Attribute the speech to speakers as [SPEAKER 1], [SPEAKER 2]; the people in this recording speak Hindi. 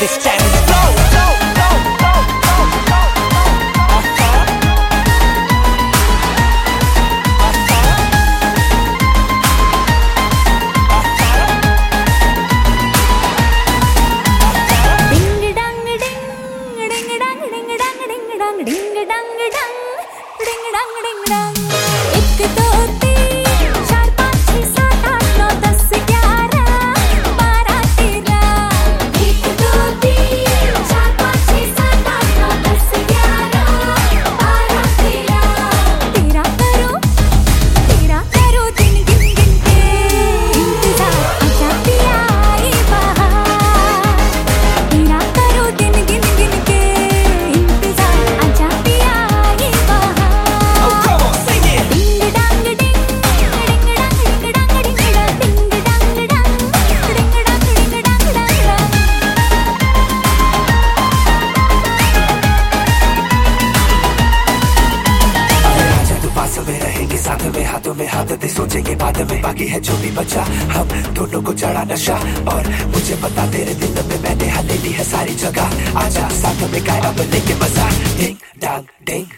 [SPEAKER 1] this Chinese flow. साथ में हाथों में हाथ दे सोचेंगे बाद में बाकी है जो भी बचा हम दोनों को चढ़ा नशा और मुझे पता तेरे दिल में मैंने हले ली है सारी जगह आजा साथ में गाया अब लेके मजा डिंग डांग डिंग